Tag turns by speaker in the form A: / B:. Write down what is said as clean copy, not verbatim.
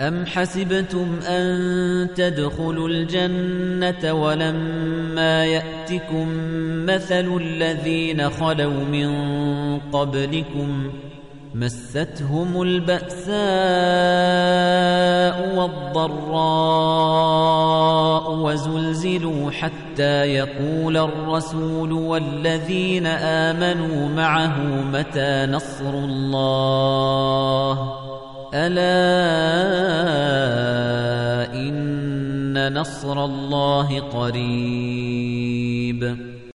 A: أَمْ حَسِبْتُمْ أَن تَدْخُلُوا الْجَنَّةَ وَلَمَّا يَأْتِكُم مَّثَلُ الَّذِينَ خَلَوْا مِن قَبْلِكُم مَّسَّتْهُمُ الْبَأْسَاءُ وَالضَّرَّاءُ وَزُلْزِلُوا حَتَّىٰ يَقُولَ الرَّسُولُ وَالَّذِينَ آمَنُوا مَعَهُ مَتَىٰ نَصْرُ اللَّهِ ۗ أَلَا إِنَّ نَصْرَ اللَّهِ قَرِيبٌ